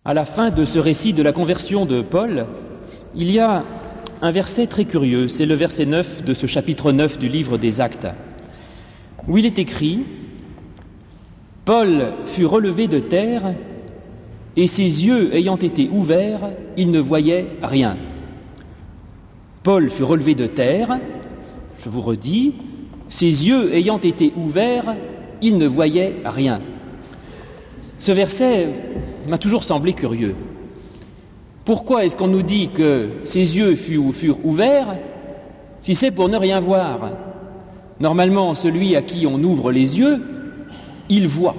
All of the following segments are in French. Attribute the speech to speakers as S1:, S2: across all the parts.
S1: À la fin de ce récit de la conversion de Paul, il y a un verset très curieux, c'est le verset 9 de ce chapitre 9 du livre des Actes, où il est écrit « Paul fut relevé de terre, et ses yeux ayant été ouverts, il ne voyait rien. » Paul fut relevé de terre, je vous redis, ses yeux ayant été ouverts, il ne voyait rien. Ce verset m'a toujours semblé curieux. Pourquoi est-ce qu'on nous dit que ses yeux furent ouverts si c'est pour ne rien voir? Normalement, celui à qui on ouvre les yeux, il voit.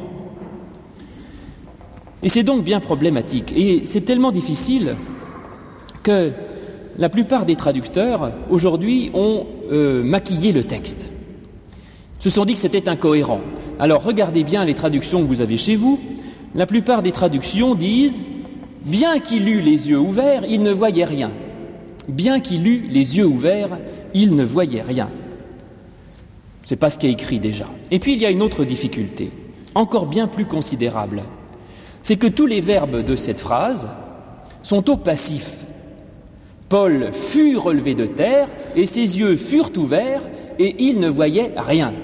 S1: Et c'est donc bien problématique. Et c'est tellement difficile que la plupart des traducteurs, aujourd'hui, ont maquillé le texte. Se sont dit que c'était incohérent. Alors, regardez bien les traductions que vous avez chez vous. La plupart des traductions disent « Bien qu'il eût les yeux ouverts, il ne voyait rien. » Bien qu'il eût les yeux ouverts, il ne voyait rien. Ce n'est pas ce qui est écrit déjà. Et puis il y a une autre difficulté, encore bien plus considérable. C'est que tous les verbes de cette phrase sont au passif. Paul fut relevé de terre et ses yeux furent ouverts et il ne voyait rien.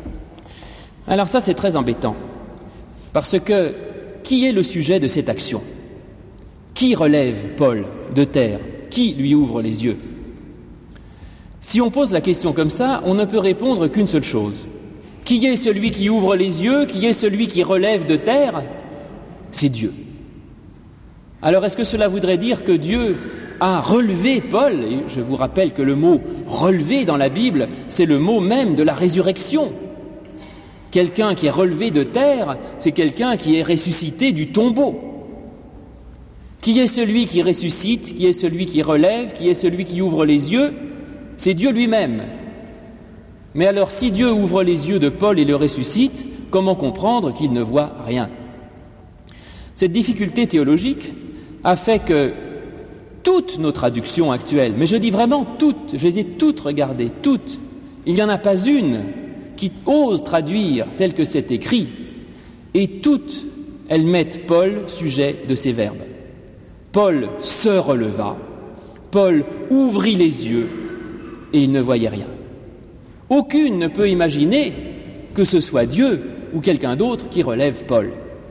S1: Alors ça, c'est très embêtant. Parce que qui est le sujet de cette action? Qui relève Paul de terre? Qui lui ouvre les yeux? Si on pose la question comme ça, on ne peut répondre qu'une seule chose. Qui est celui qui ouvre les yeux? Qui est celui qui relève de terre? C'est Dieu. Alors est-ce que cela voudrait dire que Dieu a relevé Paul? Et je vous rappelle que le mot « relever » dans la Bible, c'est le mot même de la résurrection. Quelqu'un qui est relevé de terre, c'est quelqu'un qui est ressuscité du tombeau. Qui est celui qui ressuscite? Qui est celui qui relève? Qui est celui qui ouvre les yeux? C'est Dieu lui-même. Mais alors, si Dieu ouvre les yeux de Paul et le ressuscite, comment comprendre qu'il ne voit rien? Cette difficulté théologique a fait que toutes nos traductions actuelles, mais je dis vraiment toutes, je les ai toutes regardées, toutes, il n'y en a pas une qui ose traduire tel que c'est écrit, et toutes, elles mettent Paul sujet de ces verbes. Paul se releva, Paul ouvrit les yeux, et il ne voyait rien. Aucune ne peut imaginer que ce soit Dieu ou quelqu'un d'autre qui relève Paul.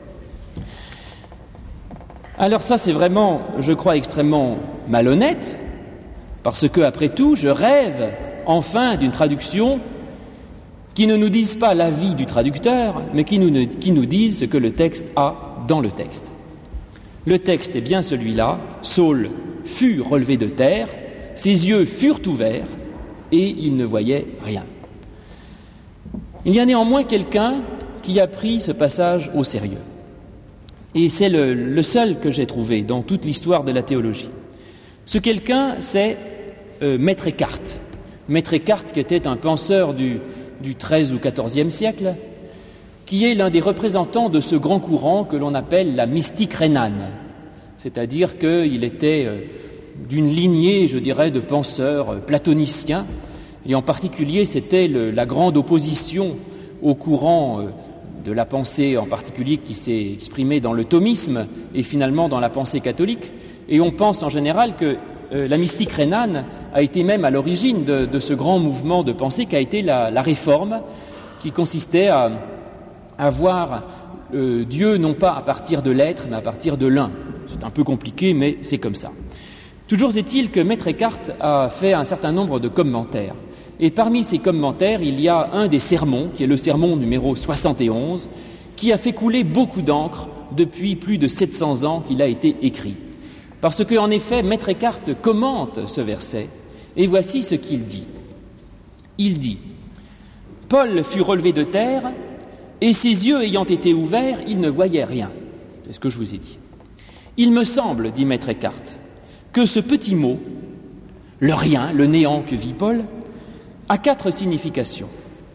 S1: Alors ça, c'est vraiment, je crois, extrêmement malhonnête, parce que, après tout, je rêve enfin d'une traduction qui ne nous dise pas l'avis du traducteur, mais qui nous dise ce que le texte a dans le texte. Le texte est bien celui-là, Saul fut relevé de terre, ses yeux furent ouverts, et il ne voyait rien. Il y a néanmoins quelqu'un qui a pris ce passage au sérieux. Et c'est le seul que j'ai trouvé dans toute l'histoire de la théologie. Ce quelqu'un, c'est Maître Eckhart. Maître Eckhart, qui était un penseur du XIIIe ou XIVe siècle, qui est l'un des représentants de ce grand courant que l'on appelle la mystique rhénane. C'est-à-dire qu'il était d'une lignée, je dirais, de penseurs platoniciens, et en particulier, c'était la grande opposition au courant de la pensée, en particulier qui s'est exprimée dans le thomisme et finalement dans la pensée catholique. Et on pense en général que la mystique rhénane a été même à l'origine de ce grand mouvement de pensée qu'a été la réforme, qui consistait à voir Dieu non pas à partir de l'être, mais à partir de l'un. C'est un peu compliqué, mais c'est comme ça. Toujours est-il que Maître Eckhart a fait un certain nombre de commentaires. Et parmi ces commentaires, il y a un des sermons, qui est le sermon numéro 71, qui a fait couler beaucoup d'encre depuis plus de 700 ans qu'il a été écrit. Parce qu'en effet, Maître Eckhart commente ce verset, et voici ce qu'il dit. Il dit « Paul fut relevé de terre, et ses yeux ayant été ouverts, il ne voyait rien. » C'est ce que je vous ai dit. Il me semble, dit Maître Eckhart, que ce petit mot, le rien, le néant que vit Paul, a 4 significations.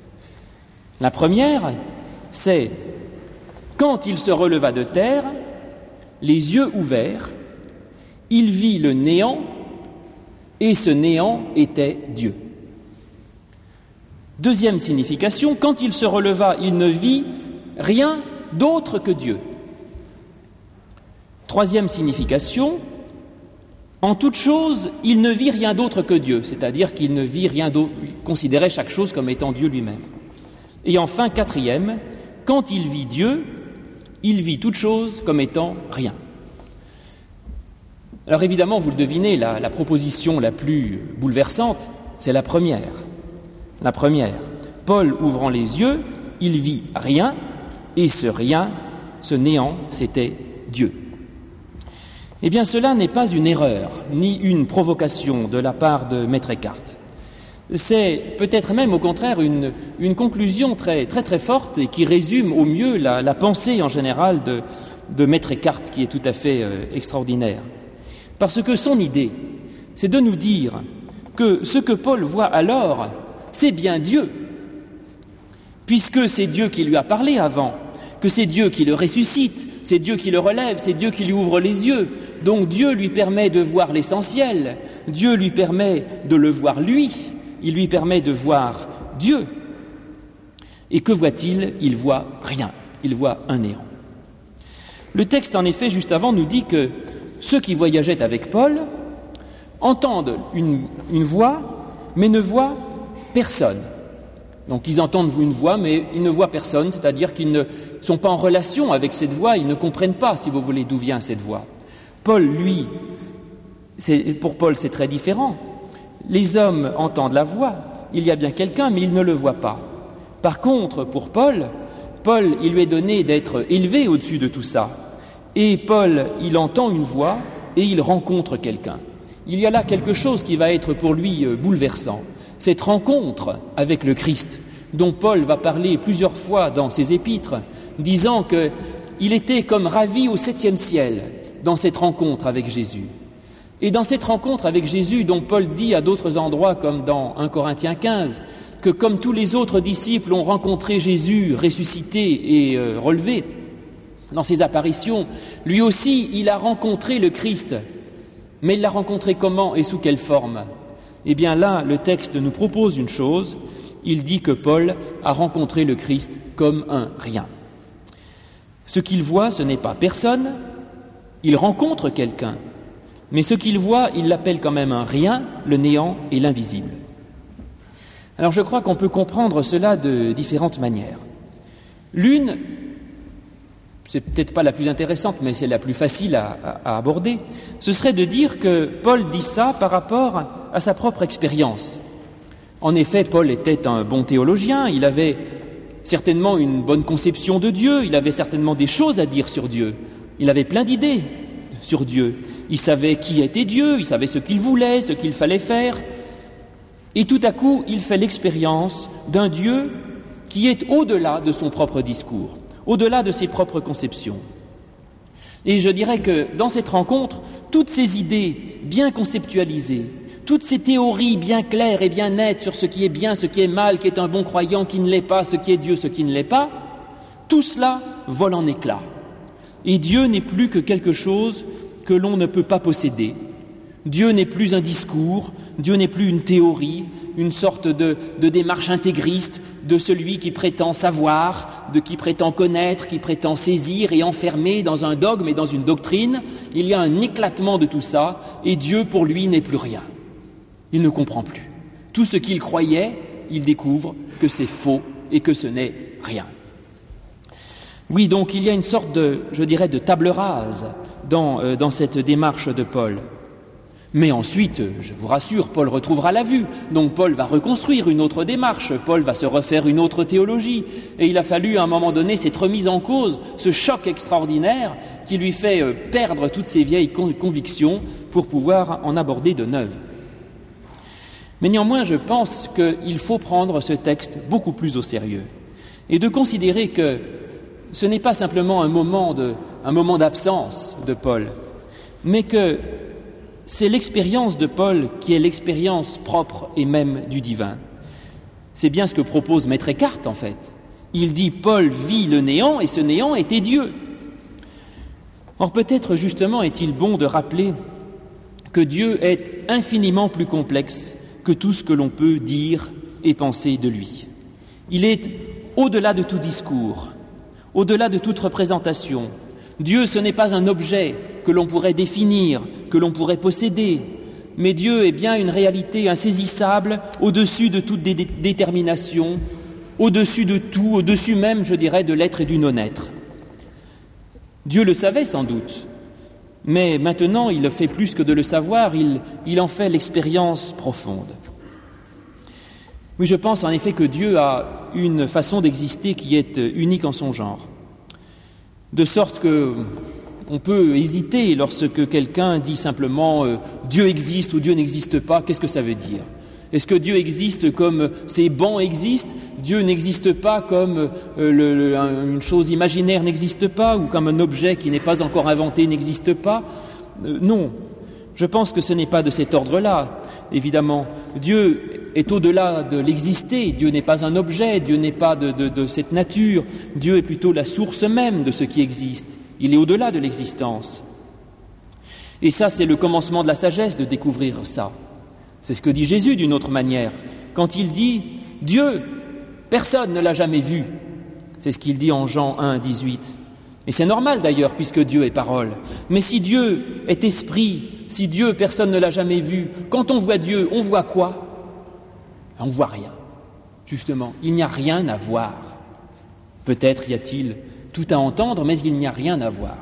S1: La première, c'est quand il se releva de terre, les yeux ouverts, il vit le néant, et ce néant était Dieu. Deuxième signification, quand il se releva, il ne vit rien d'autre que Dieu. Troisième signification, en toute chose, il ne vit rien d'autre que Dieu, c'est-à-dire qu'il ne vit rien d'autre, il considérait chaque chose comme étant Dieu lui-même. Et enfin, quatrième, quand il vit Dieu, il vit toute chose comme étant rien. Alors évidemment, vous le devinez, la proposition la plus bouleversante, c'est la première. La première. Paul ouvrant les yeux, il vit rien, et ce rien, ce néant, c'était Dieu. Eh bien, cela n'est pas une erreur, ni une provocation de la part de Maître Eckhart. C'est peut-être même, au contraire, une conclusion très, très, très forte et qui résume au mieux la pensée en général de Maître Eckhart, qui est tout à fait extraordinaire. Parce que son idée, c'est de nous dire que ce que Paul voit alors, c'est bien Dieu, puisque c'est Dieu qui lui a parlé avant, que c'est Dieu qui le ressuscite, c'est Dieu qui le relève, c'est Dieu qui lui ouvre les yeux. Donc Dieu lui permet de voir l'essentiel, Dieu lui permet de le voir lui, il lui permet de voir Dieu. Et que voit-il ? Il voit rien, il voit un néant. Le texte, en effet, juste avant, nous dit que ceux qui voyageaient avec Paul entendent une voix, mais ne voient personne. Donc ils entendent une voix, mais ils ne voient personne, c'est-à-dire qu'ils ne sont pas en relation avec cette voix, ils ne comprennent pas, si vous voulez, d'où vient cette voix. Paul, lui, pour Paul, c'est très différent. Les hommes entendent la voix, il y a bien quelqu'un, mais ils ne le voient pas. Par contre, pour Paul, il lui est donné d'être élevé au-dessus de tout ça. Et Paul, il entend une voix et il rencontre quelqu'un. Il y a là quelque chose qui va être pour lui bouleversant. Cette rencontre avec le Christ, dont Paul va parler plusieurs fois dans ses épîtres, disant qu'il était comme ravi au 7e ciel dans cette rencontre avec Jésus. Et dans cette rencontre avec Jésus, dont Paul dit à d'autres endroits, comme dans 1 Corinthiens 15, que comme tous les autres disciples ont rencontré Jésus ressuscité et relevé, dans ses apparitions, lui aussi, il a rencontré le Christ. Mais il l'a rencontré comment et sous quelle forme ? Eh bien là, le texte nous propose une chose, il dit que Paul a rencontré le Christ comme un rien. Ce qu'il voit, ce n'est pas personne, il rencontre quelqu'un, mais ce qu'il voit, il l'appelle quand même un rien, le néant et l'invisible. Alors je crois qu'on peut comprendre cela de différentes manières. L'une, c'est peut-être pas la plus intéressante, mais c'est la plus facile à aborder, ce serait de dire que Paul dit ça par rapport à sa propre expérience. En effet, Paul était un bon théologien, il avait certainement une bonne conception de Dieu, il avait certainement des choses à dire sur Dieu, il avait plein d'idées sur Dieu, il savait qui était Dieu, il savait ce qu'il voulait, ce qu'il fallait faire, et tout à coup, il fait l'expérience d'un Dieu qui est au-delà de son propre discours, au-delà de ses propres conceptions. Et je dirais que dans cette rencontre, toutes ces idées bien conceptualisées, toutes ces théories bien claires et bien nettes sur ce qui est bien, ce qui est mal, qui est un bon croyant, qui ne l'est pas, ce qui est Dieu, ce qui ne l'est pas, tout cela vole en éclats. Et Dieu n'est plus que quelque chose que l'on ne peut pas posséder. Dieu n'est plus un discours, Dieu n'est plus une théorie, une sorte de démarche intégriste de celui qui prétend savoir, de qui prétend connaître, qui prétend saisir et enfermer dans un dogme et dans une doctrine. Il y a un éclatement de tout ça et Dieu pour lui n'est plus rien. Il ne comprend plus. Tout ce qu'il croyait, il découvre que c'est faux et que ce n'est rien. Oui, donc il y a une sorte de table rase dans cette démarche de Paul. Mais ensuite, je vous rassure, Paul retrouvera la vue. Donc Paul va reconstruire une autre démarche, Paul va se refaire une autre théologie. Et il a fallu à un moment donné cette remise en cause, ce choc extraordinaire qui lui fait perdre toutes ses vieilles convictions pour pouvoir en aborder de neuves. Mais néanmoins, je pense qu'il faut prendre ce texte beaucoup plus au sérieux et de considérer que ce n'est pas simplement un moment d'absence de Paul, mais que c'est l'expérience de Paul qui est l'expérience propre et même du divin. C'est bien ce que propose Maître Eckhart, en fait. Il dit « Paul vit le néant et ce néant était Dieu ». Or, peut-être justement est-il bon de rappeler que Dieu est infiniment plus complexe que tout ce que l'on peut dire et penser de lui. Il est au-delà de tout discours, au-delà de toute représentation. Dieu, ce n'est pas un objet que l'on pourrait définir, que l'on pourrait posséder. Mais Dieu est bien une réalité insaisissable, au-dessus de toute détermination, au-dessus de tout, au-dessus même, je dirais, de l'être et du non-être. Dieu le savait sans doute, mais maintenant il le fait plus que de le savoir, il en fait l'expérience profonde. Oui, je pense en effet que Dieu a une façon d'exister qui est unique en son genre, de sorte que on peut hésiter lorsque quelqu'un dit simplement « Dieu existe » ou « Dieu n'existe pas », qu'est-ce que ça veut dire ? Est-ce que Dieu existe comme ces bancs existent ? Dieu n'existe pas comme une chose imaginaire n'existe pas ou comme un objet qui n'est pas encore inventé n'existe pas ? Non, je pense que ce n'est pas de cet ordre-là. Évidemment, Dieu est au-delà de l'exister. Dieu n'est pas un objet, Dieu n'est pas de cette nature. Dieu est plutôt la source même de ce qui existe. Il est au-delà de l'existence. Et ça, c'est le commencement de la sagesse de découvrir ça. C'est ce que dit Jésus d'une autre manière. Quand il dit « Dieu, personne ne l'a jamais vu », c'est ce qu'il dit en Jean 1, 18. Et c'est normal d'ailleurs, puisque Dieu est parole. Mais si Dieu est esprit, si Dieu, personne ne l'a jamais vu, quand on voit Dieu, on voit quoi ? On ne voit rien. Justement, il n'y a rien à voir. Peut-être y a-t-il tout à entendre, mais il n'y a rien à voir.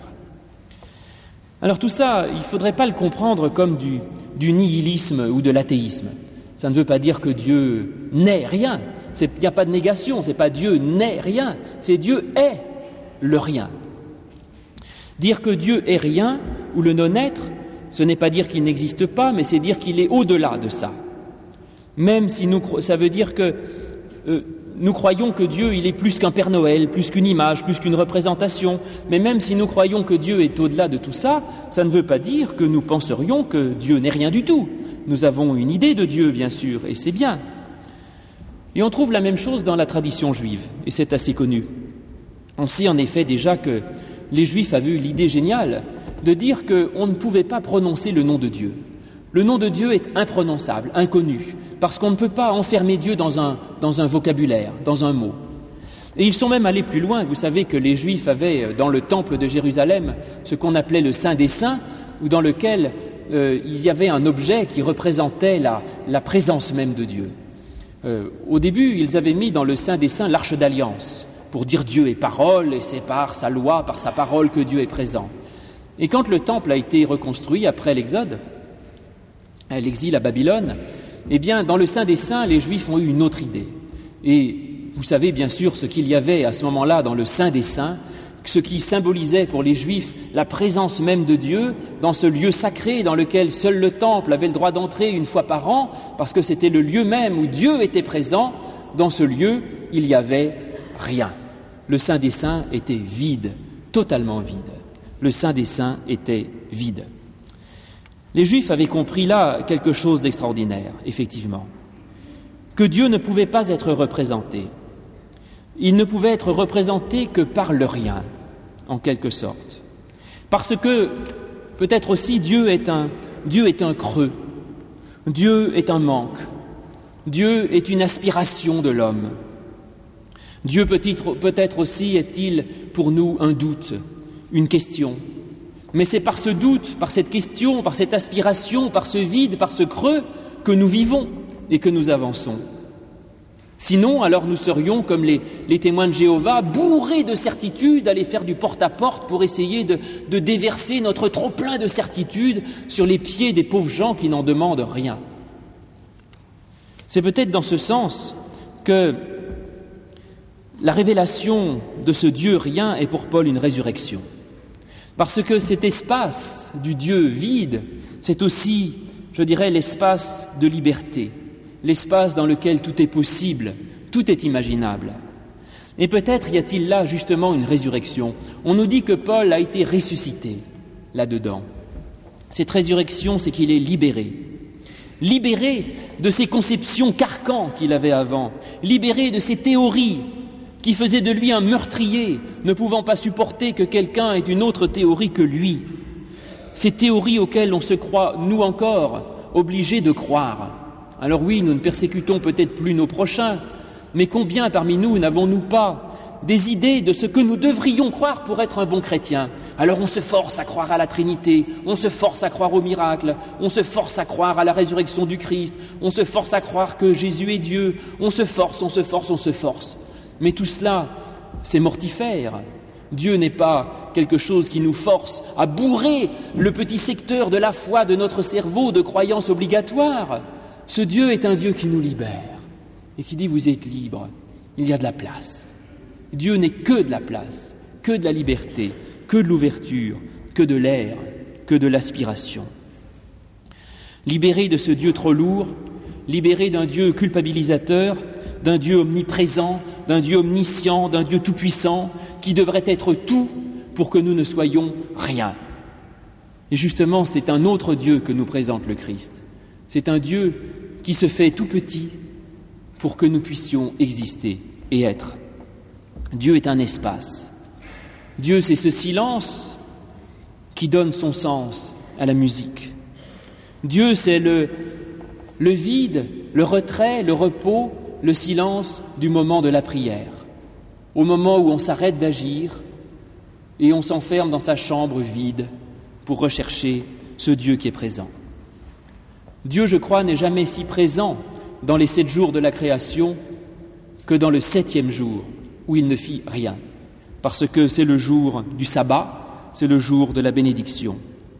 S1: Alors tout ça, il ne faudrait pas le comprendre comme du nihilisme ou de l'athéisme. Ça ne veut pas dire que Dieu n'est rien. Il n'y a pas de négation, c'est pas Dieu n'est rien, c'est Dieu est le rien. Dire que Dieu est rien ou le non-être, ce n'est pas dire qu'il n'existe pas, mais c'est dire qu'il est au-delà de ça. Même si ça veut dire que nous croyons que Dieu, il est plus qu'un Père Noël, plus qu'une image, plus qu'une représentation. Mais même si nous croyons que Dieu est au-delà de tout ça, ça ne veut pas dire que nous penserions que Dieu n'est rien du tout. Nous avons une idée de Dieu, bien sûr, et c'est bien. Et on trouve la même chose dans la tradition juive, et c'est assez connu. On sait en effet déjà que les Juifs avaient eu l'idée géniale de dire qu'on ne pouvait pas prononcer le nom de Dieu. Le nom de Dieu est imprononçable, inconnu, parce qu'on ne peut pas enfermer Dieu dans un vocabulaire, dans un mot. Et ils sont même allés plus loin. Vous savez que les Juifs avaient dans le temple de Jérusalem ce qu'on appelait le Saint des Saints, ou dans lequel il y avait un objet qui représentait la présence même de Dieu. Au début, ils avaient mis dans le Saint des Saints l'Arche d'Alliance, pour dire Dieu est parole, et c'est par sa loi, par sa parole que Dieu est présent. Et quand le temple a été reconstruit après l'Exode, l'exil à Babylone, eh bien, dans le Saint des Saints, les Juifs ont eu une autre idée. Et vous savez bien sûr ce qu'il y avait à ce moment-là dans le Saint des Saints, ce qui symbolisait pour les Juifs la présence même de Dieu dans ce lieu sacré dans lequel seul le temple avait le droit d'entrer une fois par an, parce que c'était le lieu même où Dieu était présent. Dans ce lieu, il n'y avait rien. Le Saint des Saints était vide, totalement vide. Le Saint des Saints était vide. Les Juifs avaient compris là quelque chose d'extraordinaire, effectivement, que Dieu ne pouvait pas être représenté. Il ne pouvait être représenté que par le rien, en quelque sorte. Parce que, peut-être aussi, Dieu est un creux, Dieu est un manque, Dieu est une aspiration de l'homme. Dieu peut-être aussi est-il pour nous un doute, une question. Mais c'est par ce doute, par cette question, par cette aspiration, par ce vide, par ce creux que nous vivons et que nous avançons. Sinon, alors nous serions comme les témoins de Jéhovah, bourrés de certitudes, aller faire du porte-à-porte pour essayer de déverser notre trop-plein de certitudes sur les pieds des pauvres gens qui n'en demandent rien. C'est peut-être dans ce sens que la révélation de ce Dieu rien est pour Paul une résurrection. Parce que cet espace du Dieu vide, c'est aussi, je dirais, l'espace de liberté, l'espace dans lequel tout est possible, tout est imaginable. Et peut-être y a-t-il là justement une résurrection. On nous dit que Paul a été ressuscité là-dedans. Cette résurrection, c'est qu'il est libéré. Libéré de ces conceptions carcans qu'il avait avant, libéré de ces théories qui faisaient de lui un meurtrier, ne pouvant pas supporter que quelqu'un ait une autre théorie que lui. Ces théories auxquelles on se croit, nous encore, obligés de croire. Alors oui, nous ne persécutons peut-être plus nos prochains, mais combien parmi nous n'avons-nous pas des idées de ce que nous devrions croire pour être un bon chrétien. Alors on se force à croire à la Trinité, on se force à croire au miracle, on se force à croire à la résurrection du Christ, on se force à croire que Jésus est Dieu, on se force. Mais tout cela, c'est mortifère. Dieu n'est pas quelque chose qui nous force à bourrer le petit secteur de la foi de notre cerveau de croyances obligatoires. Ce Dieu est un Dieu qui nous libère et qui dit « vous êtes libres, il y a de la place ». Dieu n'est que de la place, que de la liberté, que de l'ouverture, que de l'air, que de l'aspiration. Libérés de ce Dieu trop lourd, libérés d'un Dieu culpabilisateur, d'un Dieu omniprésent, d'un Dieu omniscient, d'un Dieu tout-puissant, qui devrait être tout pour que nous ne soyons rien. Et justement, c'est un autre Dieu que nous présente le Christ. C'est un Dieu qui se fait tout petit pour que nous puissions exister et être. Dieu est un espace. Dieu, c'est ce silence qui donne son sens à la musique. Dieu, c'est le vide, le retrait, le repos, le silence du moment de la prière, au moment où on s'arrête d'agir et on s'enferme dans sa chambre vide pour rechercher ce Dieu qui est présent. Dieu, je crois, n'est jamais si présent dans les 7 jours de la création que dans le 7e jour, où il ne fit rien, parce que c'est le jour du sabbat, c'est le jour de la bénédiction.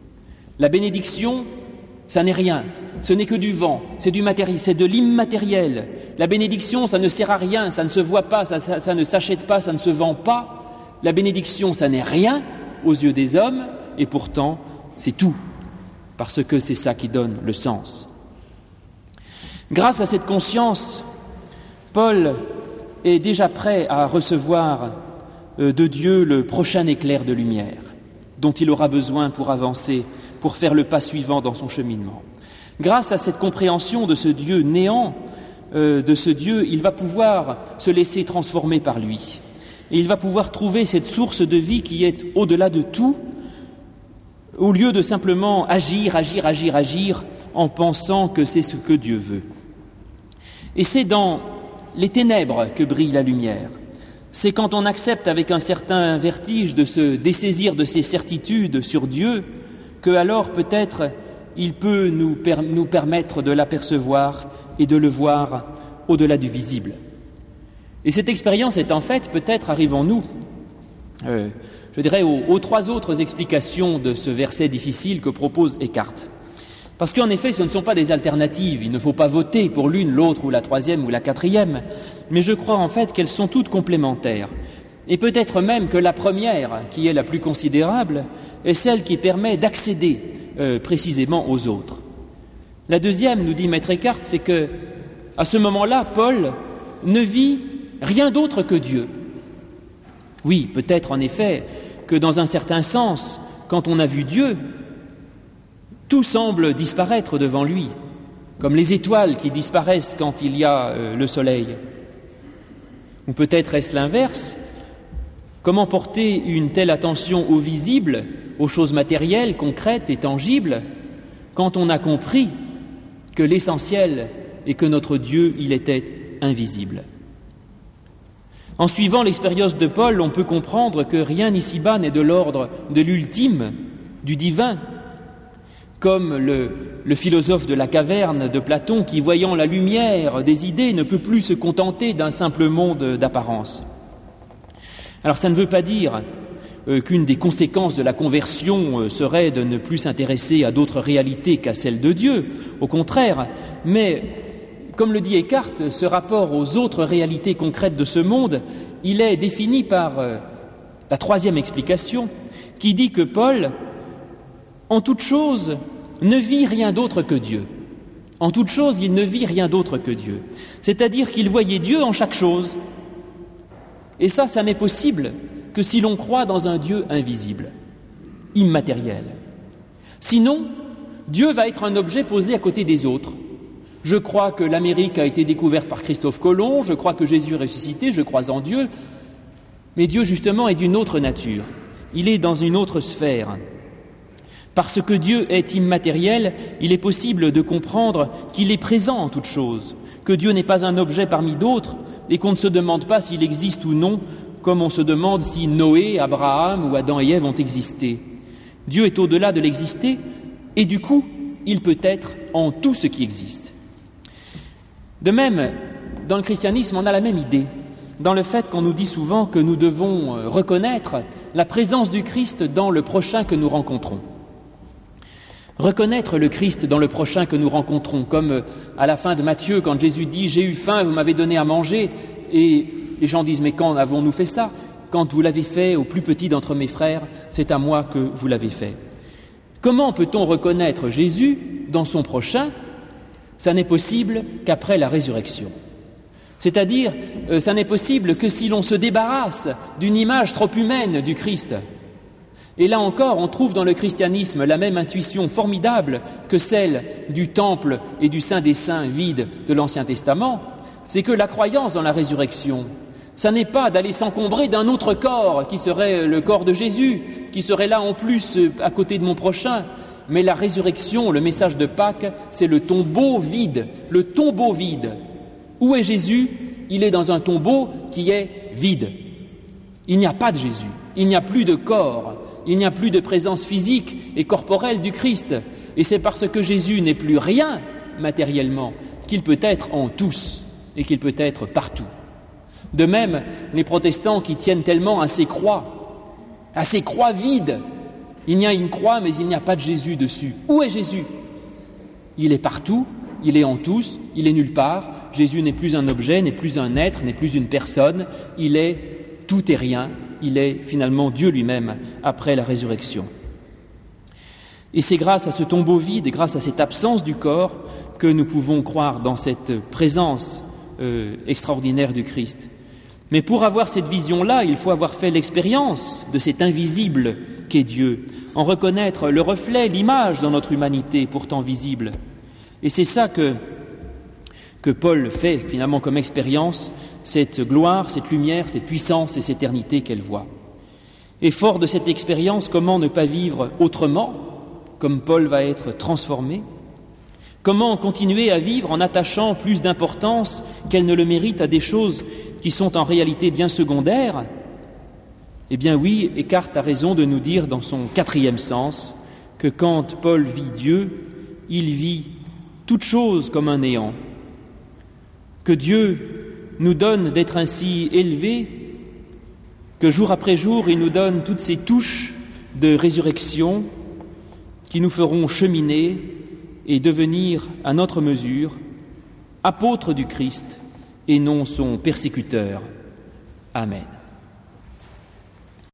S1: La bénédiction, ça n'est rien, ce n'est que du vent, c'est du matériel, c'est de l'immatériel. La bénédiction, ça ne sert à rien, ça ne se voit pas, ça ne s'achète pas, ça ne se vend pas. La bénédiction, ça n'est rien aux yeux des hommes, et pourtant, c'est tout, parce que c'est ça qui donne le sens. Grâce à cette conscience, Paul est déjà prêt à recevoir de Dieu le prochain éclair de lumière dont il aura besoin pour avancer, pour faire le pas suivant dans son cheminement. Grâce à cette compréhension de ce Dieu néant, de ce Dieu, il va pouvoir se laisser transformer par lui. Et il va pouvoir trouver cette source de vie qui est au-delà de tout, au lieu de simplement agir en pensant que c'est ce que Dieu veut. Et c'est dans les ténèbres que brille la lumière. C'est quand on accepte avec un certain vertige de se dessaisir de ses certitudes sur Dieu que alors peut-être il peut nous permettre de l'apercevoir et de le voir au-delà du visible. Et cette expérience est en fait, peut-être arrivons-nous, je dirais, aux 3 autres explications de ce verset difficile que propose Eckhart. Parce qu'en effet, ce ne sont pas des alternatives, il ne faut pas voter pour l'une, l'autre ou la 3e ou la 4e, mais je crois en fait qu'elles sont toutes complémentaires. Et peut-être même que la première, qui est la plus considérable, est celle qui permet d'accéder précisément aux autres. La deuxième, nous dit Maître Eckhart, c'est que à ce moment-là, Paul ne vit rien d'autre que Dieu. Oui, peut-être en effet que dans un certain sens, quand on a vu Dieu, tout semble disparaître devant lui, comme les étoiles qui disparaissent quand il y a le soleil. Ou peut-être est-ce l'inverse. Comment porter une telle attention au visible, aux choses matérielles, concrètes et tangibles, quand on a compris que l'essentiel est que notre Dieu, il était invisible. En suivant l'expérience de Paul, on peut comprendre que rien ici-bas n'est de l'ordre de l'ultime, du divin, comme le philosophe de la caverne de Platon qui, voyant la lumière des idées, ne peut plus se contenter d'un simple monde d'apparence. Alors ça ne veut pas dire qu'une des conséquences de la conversion serait de ne plus s'intéresser à d'autres réalités qu'à celles de Dieu, au contraire, mais comme le dit Eckhart, ce rapport aux autres réalités concrètes de ce monde, il est défini par la 3e explication, qui dit que Paul, en toute chose, ne vit rien d'autre que Dieu. En toute chose, il ne vit rien d'autre que Dieu. C'est-à-dire qu'il voyait Dieu en chaque chose. Et ça n'est possible que si l'on croit dans un Dieu invisible, immatériel. Sinon, Dieu va être un objet posé à côté des autres. Je crois que l'Amérique a été découverte par Christophe Colomb, je crois que Jésus est ressuscité, je crois en Dieu. Mais Dieu, justement, est d'une autre nature. Il est dans une autre sphère. Parce que Dieu est immatériel, il est possible de comprendre qu'il est présent en toutes choses, que Dieu n'est pas un objet parmi d'autres et qu'on ne se demande pas s'il existe ou non comme on se demande si Noé, Abraham ou Adam et Ève ont existé. Dieu est au-delà de l'existé et du coup, il peut être en tout ce qui existe. De même, dans le christianisme, on a la même idée, dans le fait qu'on nous dit souvent que nous devons reconnaître la présence du Christ dans le prochain que nous rencontrons. Reconnaître le Christ dans le prochain que nous rencontrons, comme à la fin de Matthieu, quand Jésus dit « J'ai eu faim, vous m'avez donné à manger », et les gens disent « Mais quand avons-nous fait ça ? Quand vous l'avez fait au plus petit d'entre mes frères, c'est à moi que vous l'avez fait. » Comment peut-on reconnaître Jésus dans son prochain ? Ça n'est possible qu'après la résurrection. C'est-à-dire, ça n'est possible que si l'on se débarrasse d'une image trop humaine du Christ. Et là encore, on trouve dans le christianisme la même intuition formidable que celle du temple et du Saint des Saints vide de l'Ancien Testament, c'est que la croyance dans la résurrection, ça n'est pas d'aller s'encombrer d'un autre corps qui serait le corps de Jésus, qui serait là en plus à côté de mon prochain, mais la résurrection, le message de Pâques, c'est le tombeau vide, le tombeau vide. Où est Jésus ? Il est dans un tombeau qui est vide. Il n'y a pas de Jésus, il n'y a plus de corps. Il n'y a plus de présence physique et corporelle du Christ. Et c'est parce que Jésus n'est plus rien matériellement qu'il peut être en tous et qu'il peut être partout. De même, les protestants qui tiennent tellement à ces croix vides, il y a une croix mais il n'y a pas de Jésus dessus. Où est Jésus ? Il est partout, il est en tous, il est nulle part. Jésus n'est plus un objet, n'est plus un être, n'est plus une personne. Il est tout et rien. Il est finalement Dieu lui-même après la résurrection. Et c'est grâce à ce tombeau vide et grâce à cette absence du corps que nous pouvons croire dans cette présence extraordinaire du Christ. Mais pour avoir cette vision-là, il faut avoir fait l'expérience de cet invisible qu'est Dieu, en reconnaître le reflet, l'image dans notre humanité pourtant visible. Et c'est ça que Paul fait finalement comme expérience, cette gloire, cette lumière, cette puissance et cette éternité qu'elle voit. Et fort de cette expérience, comment ne pas vivre autrement, comme Paul va être transformé ? Comment continuer à vivre en attachant plus d'importance qu'elle ne le mérite à des choses qui sont en réalité bien secondaires ? Eh bien oui, Eckhart a raison de nous dire dans son 4e sens que quand Paul vit Dieu, il vit toute chose comme un néant. Que Dieu nous donne d'être ainsi élevés, que jour après jour, il nous donne toutes ces touches de résurrection qui nous feront cheminer et devenir à notre mesure apôtres du Christ et non son persécuteur. Amen.